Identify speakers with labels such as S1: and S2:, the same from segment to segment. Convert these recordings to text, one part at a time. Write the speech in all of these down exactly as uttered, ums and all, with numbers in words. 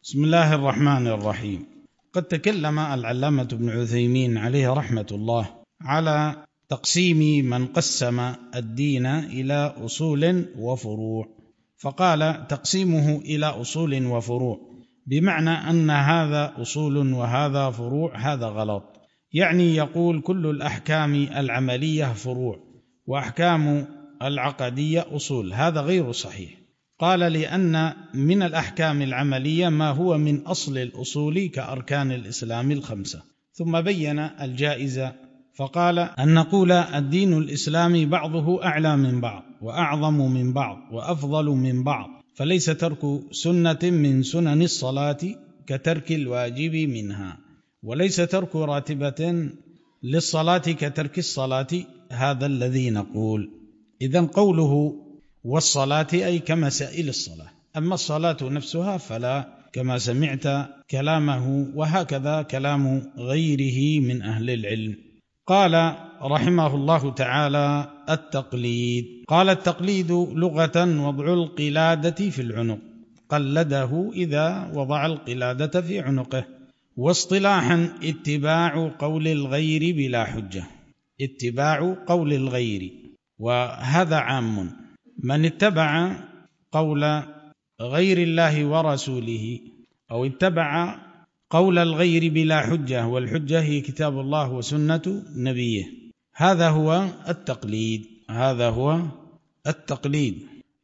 S1: بسم الله الرحمن الرحيم. قد تكلم العلامة ابن عثيمين عليه رحمة الله على تقسيم من قسم الدين إلى أصول وفروع، فقال تقسيمه إلى أصول وفروع بمعنى أن هذا أصول وهذا فروع، هذا غلط. يعني يقول كل الأحكام العملية فروع وأحكام العقدية أصول، هذا غير صحيح. قال لأن من الأحكام العملية ما هو من أصل الأصول كأركان الإسلام الخمسة، ثم بين الجائزة فقال أن نقول الدين الإسلامي بعضه أعلى من بعض وأعظم من بعض وأفضل من بعض، فليس ترك سنة من سنن الصلاة كترك الواجب منها، وليس ترك راتبة للصلاة كترك الصلاة، هذا الذي نقول. إذن قوله والصلاة أي كمسائل الصلاة، أما الصلاة نفسها فلا، كما سمعت كلامه، وهكذا كلام غيره من أهل العلم. قال رحمه الله تعالى التقليد. قال التقليد لغة وضع القلادة في العنق، قلده إذا وضع القلادة في عنقه. واصطلاحا اتباع قول الغير بلا حجة، اتباع قول الغير، وهذا عام. من اتبع قول غير الله ورسوله أو اتبع قول الغير بلا حجة، والحجة هي كتاب الله وسنة نبيه، هذا هو التقليد. هذا هو التقليد،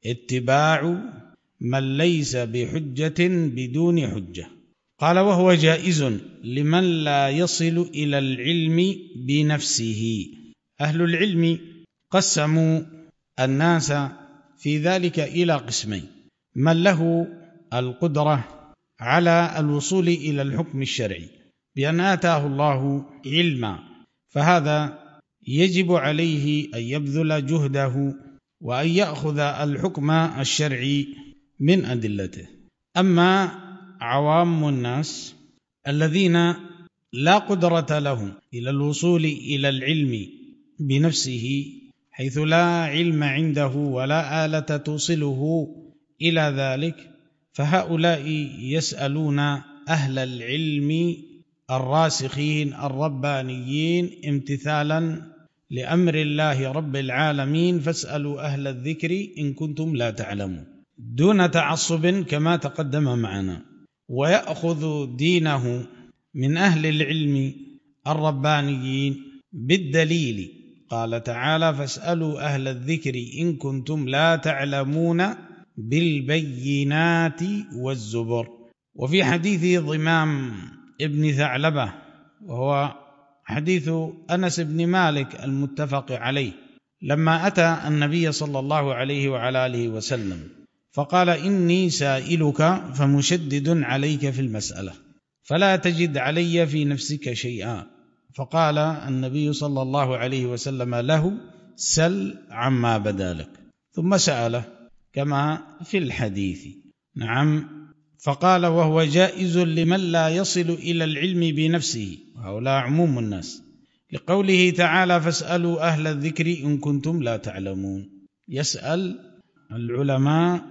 S1: اتباع من ليس بحجة بدون حجة. قال وهو جائز لمن لا يصل إلى العلم بنفسه. أهل العلم قسموا الناس في ذلك إلى قسمين: من له القدرة على الوصول إلى الحكم الشرعي بأن آتاه الله علما، فهذا يجب عليه أن يبذل جهده وأن يأخذ الحكم الشرعي من أدلته. أما عوام الناس الذين لا قدرة لهم إلى الوصول إلى العلم بنفسه، حيث لا علم عنده ولا آلة توصله إلى ذلك، فهؤلاء يسألون أهل العلم الراسخين الربانيين امتثالا لأمر الله رب العالمين: فاسألوا أهل الذكر إن كنتم لا تعلمون، دون تعصب كما تقدم معنا. ويأخذ دينه من أهل العلم الربانيين بالدليل، قال تعالى: فاسألوا أهل الذكر إن كنتم لا تعلمون بالبينات والزبر. وفي حديث ضمام ابن ثعلبة، وهو حديث أنس بن مالك المتفق عليه، لما أتى النبي صلى الله عليه وعلى آله وسلم فقال: إني سائلك فمشدد عليك في المسألة فلا تجد علي في نفسك شيئا. فقال النبي صلى الله عليه وسلم له: سل عما بدا لك. ثم سأله كما في الحديث. نعم. فقال وهو جائز لمن لا يصل إلى العلم بنفسه، وهؤلاء عموم الناس، لقوله تعالى: فاسألوا أهل الذكر إن كنتم لا تعلمون. يسأل العلماء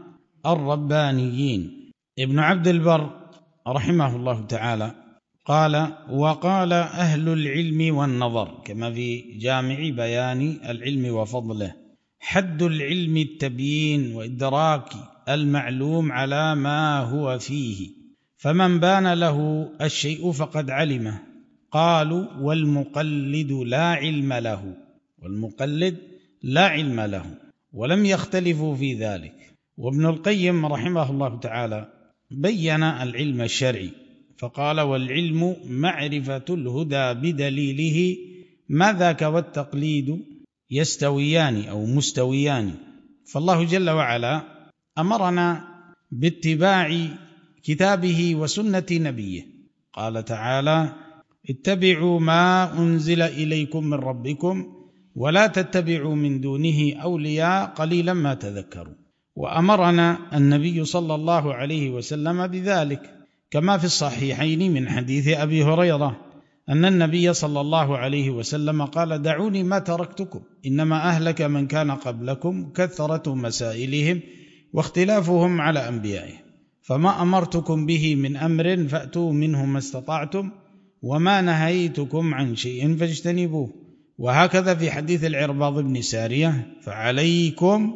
S1: الربانيين. ابن عبد البر رحمه الله تعالى قال: وقال أهل العلم والنظر، كما في جامع بيان العلم وفضله: حد العلم التبيين وإدراك المعلوم على ما هو فيه، فمن بان له الشيء فقد علمه. قالوا: والمقلد لا علم له، والمقلد لا علم له، ولم يختلفوا في ذلك. وابن القيم رحمه الله تعالى بين العلم الشرعي فقال: والعلم معرفة الهدى بدليله، ما ذاك والتقليد يستويان أو مستويان. فالله جل وعلا أمرنا باتباع كتابه وسنة نبيه، قال تعالى: اتبعوا ما أنزل إليكم من ربكم ولا تتبعوا من دونه أولياء قليلا ما تذكروا. وأمرنا النبي صلى الله عليه وسلم بذلك، كما في الصحيحين من حديث أبي هريرة أن النبي صلى الله عليه وسلم قال: دعوني ما تركتكم، إنما أهلك من كان قبلكم كثرة مسائلهم واختلافهم على أنبيائهم، فما أمرتكم به من أمر فأتوا منه ما استطعتم وما نهيتكم عن شيء فاجتنبوه. وهكذا في حديث العرباض بن سارية: فعليكم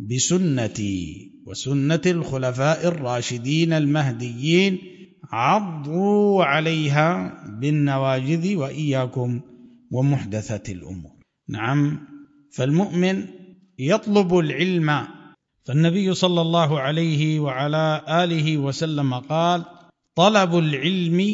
S1: بسنتي وسنة الخلفاء الراشدين المهديين عضوا عليها بالنواجذ وإياكم ومحدثات الأمور. نعم، فالمؤمن يطلب العلم، فالنبي صلى الله عليه وعلى آله وسلم قال: طلب العلم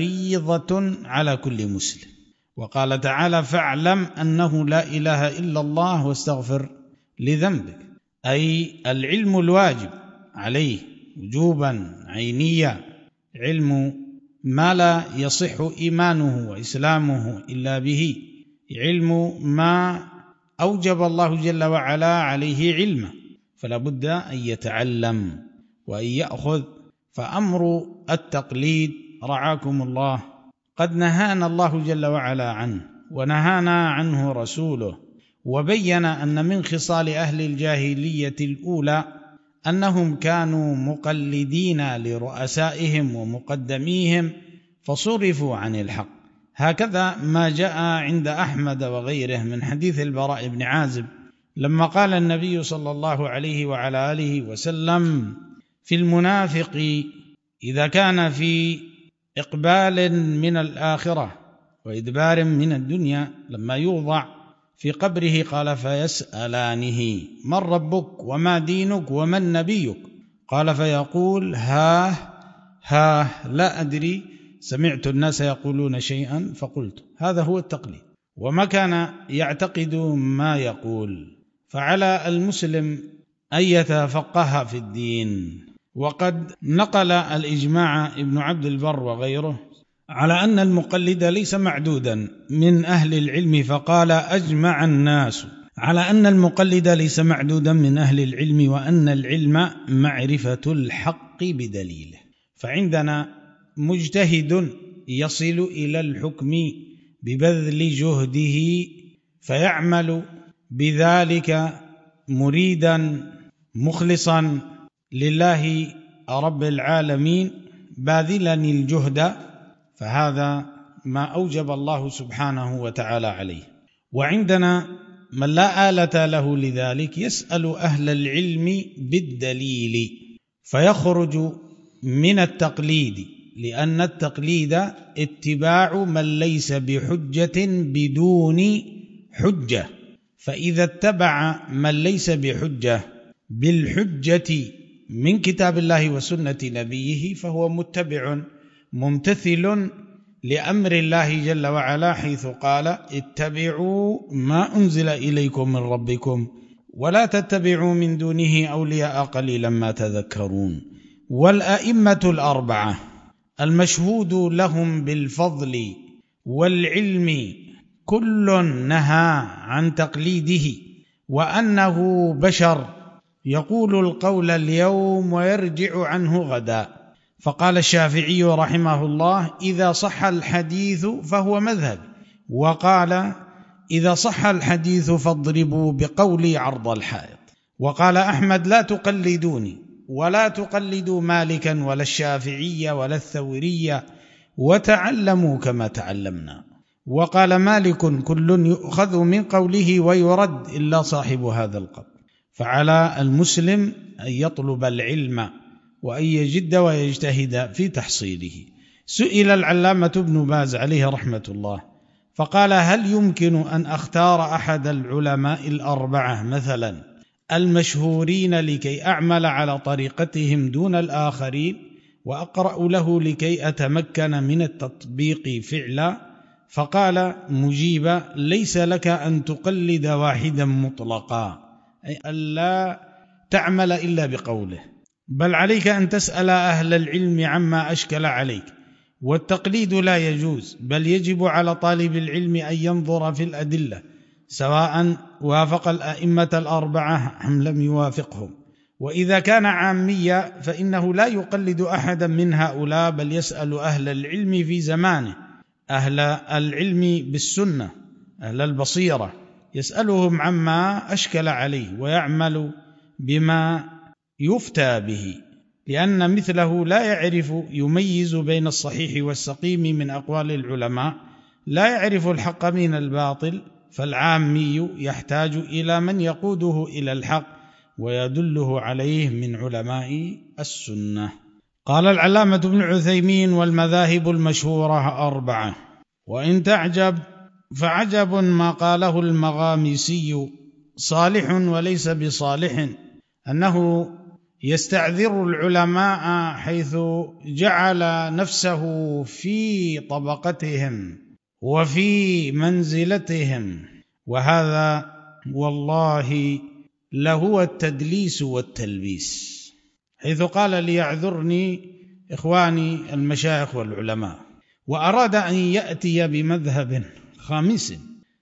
S1: فريضة على كل مسلم. وقال تعالى: فاعلم أنه لا إله إلا الله واستغفر لذنبك، أي العلم الواجب عليه وجوبا عينيا، علم ما لا يصح إيمانه وإسلامه إلا به، علم ما أوجب الله جل وعلا عليه علمه، فلا بد أن يتعلم وأن يأخذ. فأمر التقليد رعاكم الله قد نهانا الله جل وعلا عنه، ونهانا عنه رسوله، وبين أن من خصال أهل الجاهلية الأولى أنهم كانوا مقلدين لرؤسائهم ومقدميهم فصرفوا عن الحق. هكذا ما جاء عند أحمد وغيره من حديث البراء بن عازب لما قال النبي صلى الله عليه وعلى آله وسلم في المنافق إذا كان في إقبال من الآخرة وإدبار من الدنيا لما يوضع في قبره قال: فيسألانه: من ربك وما دينك ومن نبيك؟ قال: فيقول: ها ها لا أدري، سمعت الناس يقولون شيئا فقلت. هذا هو التقليد، وما كان يعتقد ما يقول. فعلى المسلم أن يتفقه في الدين. وقد نقل الإجماع ابن عبد البر وغيره على أن المقلد ليس معدودا من أهل العلم، فقال: أجمع الناس على أن المقلد ليس معدودا من أهل العلم، وأن العلم معرفة الحق بدليله. فعندنا مجتهد يصل إلى الحكم ببذل جهده فيعمل بذلك مريدا مخلصا لله رب العالمين باذلا الجهد، فهذا ما أوجب الله سبحانه وتعالى عليه. وعندنا من لا آلة له لذلك يسأل أهل العلم بالدليل فيخرج من التقليد، لأن التقليد اتباع من ليس بحجة بدون حجة، فإذا اتبع من ليس بحجة بالحجة من كتاب الله وسنة نبيه فهو متبع ممتثل لأمر الله جل وعلا، حيث قال: اتبعوا ما أنزل إليكم من ربكم ولا تتبعوا من دونه أولياء قليلا ما تذكرون. والأئمة الأربعة المشهود لهم بالفضل والعلم كل نهى عن تقليده، وأنه بشر يقول القول اليوم ويرجع عنه غدا. فقال الشافعي رحمه الله: إذا صح الحديث فهو مذهب، وقال: إذا صح الحديث فاضربوا بقولي عرض الحائط. وقال أحمد: لا تقلدوني ولا تقلدوا مالكا ولا الشافعية ولا الثورية، وتعلموا كما تعلمنا. وقال مالك: كل يؤخذ من قوله ويرد إلا صاحب هذا القبر. فعلى المسلم أن يطلب العلم وأن يجد ويجتهد في تحصيله. سئل العلامة ابن باز عليه رحمة الله فقال: هل يمكن أن أختار أحد العلماء الأربعة مثلا المشهورين لكي أعمل على طريقتهم دون الآخرين وأقرأ له لكي أتمكن من التطبيق فعلا؟ فقال مجيبا: ليس لك أن تقلد واحدا مطلقا، أي ألا تعمل إلا بقوله، بل عليك أن تسأل أهل العلم عما أشكل عليك. والتقليد لا يجوز، بل يجب على طالب العلم أن ينظر في الأدلة سواء وافق الأئمة الأربعة أم لم يوافقهم. وإذا كان عاميا فإنه لا يقلد أحدا من هؤلاء، بل يسأل أهل العلم في زمانه، أهل العلم بالسنة، أهل البصيرة، يسألهم عما أشكل عليه ويعمل بما يفتى به. لأن مثله لا يعرف يميز بين الصحيح والسقيم من أقوال العلماء، لا يعرف الحق من الباطل، فالعامي يحتاج إلى من يقوده إلى الحق ويدله عليه من علماء السنة. قال العلامة ابن عثيمين: والمذاهب المشهورة أربعة، وإن تعجب فعجب ما قاله المغامسي صالح وليس بصالح، أنه يستعذر العلماء حيث جعل نفسه في طبقتهم وفي منزلتهم، وهذا والله لهو التدليس والتلبيس، حيث قال ليعذرني إخواني المشايخ والعلماء، وأراد أن يأتي بمذهب خامس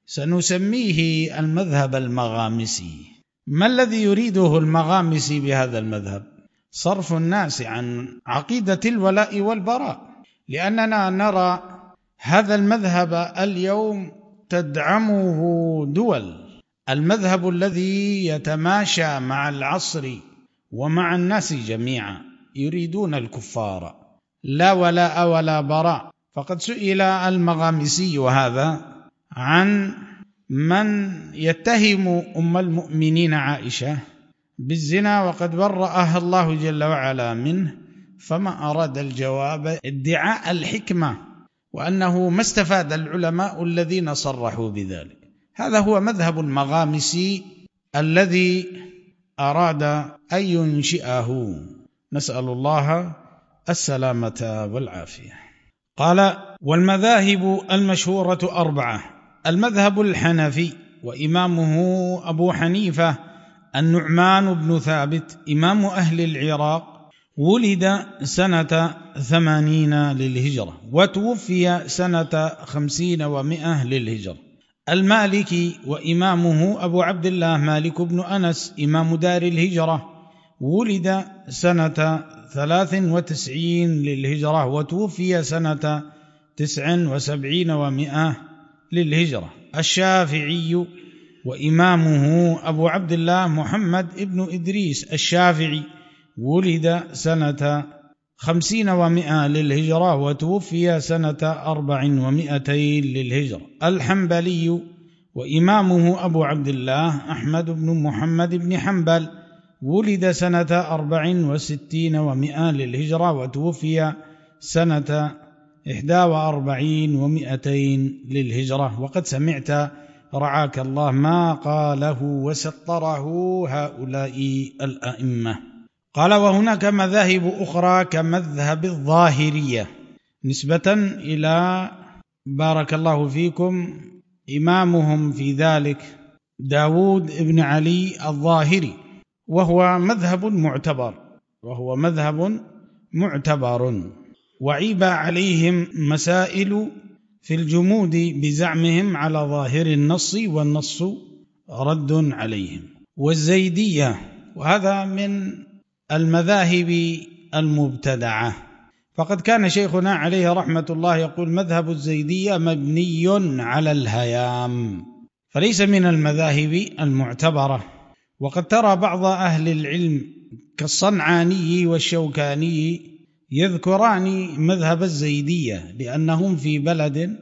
S1: سنسميه المذهب المغامسي. ما الذي يريده المغامسي بهذا المذهب؟ صرف الناس عن عقيدة الولاء والبراء، لأننا نرى هذا المذهب اليوم تدعمه دول، المذهب الذي يتماشى مع العصر ومع الناس جميعا، يريدون الكفار، لا ولاء ولا براء. فقد سئل المغامسي وهذا عن من يتهم أم المؤمنين عائشة بالزنا وقد برأها الله جل وعلا منه، فما أراد الجواب ادعاء الحكمة وأنه ما استفاد العلماء الذين صرحوا بذلك. هذا هو مذهب المغامسي الذي أراد أن ينشئه، نسأل الله السلامة والعافية. قال: والمذاهب المشهورة أربعة: المذهب الحنفي، وإمامه أبو حنيفة النعمان بن ثابت، إمام أهل العراق، ولد سنة ثمانين للهجرة وتوفي سنة خمسين ومئة للهجرة. المالكي، وإمامه أبو عبد الله مالك بن أنس، إمام دار الهجرة، ولد سنة ثلاث وتسعين للهجرة وتوفي سنة تسع وسبعين ومئة للهجرة. الشافعي، وإمامه أبو عبد الله محمد ابن إدريس الشافعي، ولد سنة خمسين ومئة للهجرة وتوفي سنة أربع ومئتين للهجرة. الحنبلي، وإمامه أبو عبد الله أحمد بن محمد بن حنبل، ولد سنة أربع وستين ومئة للهجرة وتوفي سنة إحدى وأربعين ومئتين للهجرة. وقد سمعت رعاك الله ما قاله وسطره هؤلاء الأئمة. قال: وهناك مذاهب أخرى كمذهب الظاهرية، نسبة إلى بارك الله فيكم إمامهم في ذلك داود بن علي الظاهري، وهو مذهب معتبر وهو مذهب معتبر وعيب عليهم مسائل في الجمود بزعمهم على ظاهر النص، والنص رد عليهم. والزيدية، وهذا من المذاهب المبتدعة، فقد كان شيخنا عليه رحمة الله يقول: مذهب الزيدية مبني على الهيام، فليس من المذاهب المعتبرة. وقد ترى بعض أهل العلم كالصنعاني والشوكاني يذكران مذهب الزيدية لأنهم في بلد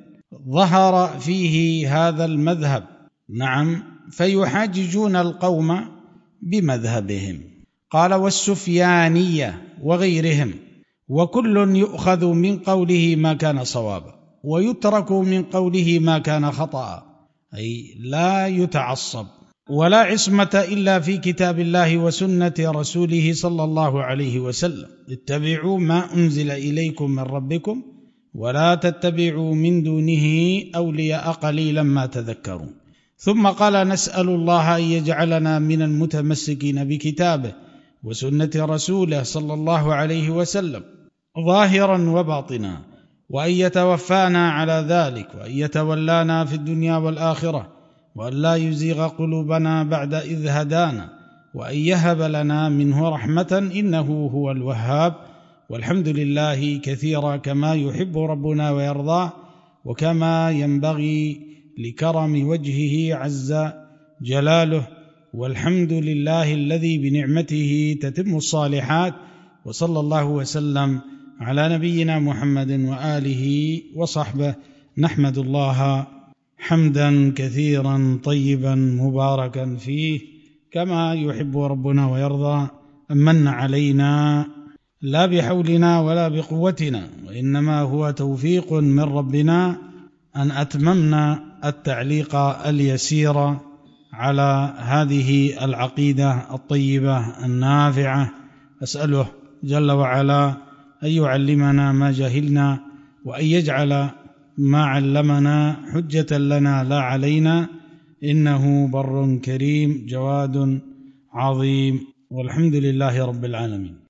S1: ظهر فيه هذا المذهب، نعم، فيحاججون القوم بمذهبهم. قال: والسفيانية وغيرهم، وكل يؤخذ من قوله ما كان صوابا ويترك من قوله ما كان خطأ، أي لا يتعصب، ولا عصمة إلا في كتاب الله وسنة رسوله صلى الله عليه وسلم. اتبعوا ما أنزل إليكم من ربكم ولا تتبعوا من دونه أولياء قليلا ما تذكرون. ثم قال: نسأل الله أن يجعلنا من المتمسكين بكتابه وسنة رسوله صلى الله عليه وسلم ظاهرا وباطنا، وأن يتوفانا على ذلك، وأن يتولانا في الدنيا والآخرة، وأن لا يزيغ قلوبنا بعد إذ هدانا، وأن يهب لنا منه رحمة إنه هو الوهاب. والحمد لله كثيرا كما يحب ربنا ويرضى، وكما ينبغي لكرم وجهه عز جلاله. والحمد لله الذي بنعمته تتم الصالحات، وصلى الله وسلم على نبينا محمد وآله وصحبه. نحمد الله حمدا كثيرا طيبا مباركا فيه كما يحب ربنا ويرضى. من علينا لا بحولنا ولا بقوتنا، وإنما هو توفيق من ربنا أن أتممنا التعليق اليسير على هذه العقيدة الطيبة النافعة. أسأله جل وعلا أن يعلمنا ما جهلنا، وأن يجعل ما علمنا حجة لنا لا علينا، إنه بر كريم جواد عظيم، والحمد لله رب العالمين.